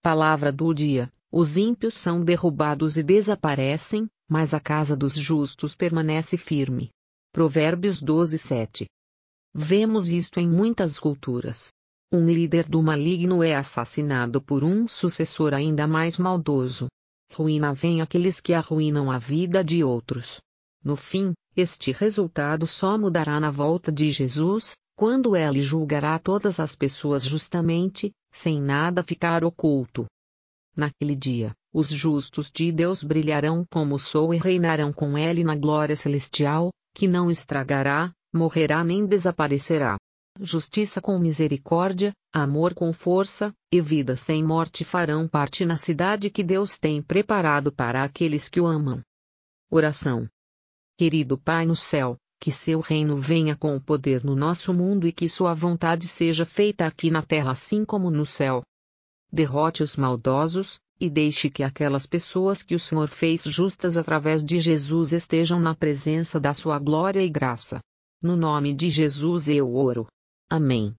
Palavra do dia: os ímpios são derrubados e desaparecem, mas a casa dos justos permanece firme. Provérbios 12:7. Vemos isto em muitas culturas. Um líder do maligno é assassinado por um sucessor ainda mais maldoso. Ruína vem aqueles que arruinam a vida de outros. No fim, este resultado só mudará na volta de Jesus, quando ele julgará todas as pessoas justamente, sem nada ficar oculto. Naquele dia, os justos de Deus brilharão como o sol e reinarão com ele na glória celestial, que não estragará, morrerá nem desaparecerá. Justiça com misericórdia, amor com força, e vida sem morte farão parte na cidade que Deus tem preparado para aqueles que o amam. Oração. Querido Pai no céu, que seu reino venha com o poder no nosso mundo e que sua vontade seja feita aqui na terra assim como no céu. Derrote os maldosos, e deixe que aquelas pessoas que o Senhor fez justas através de Jesus estejam na presença da sua glória e graça. No nome de Jesus eu oro. Amém.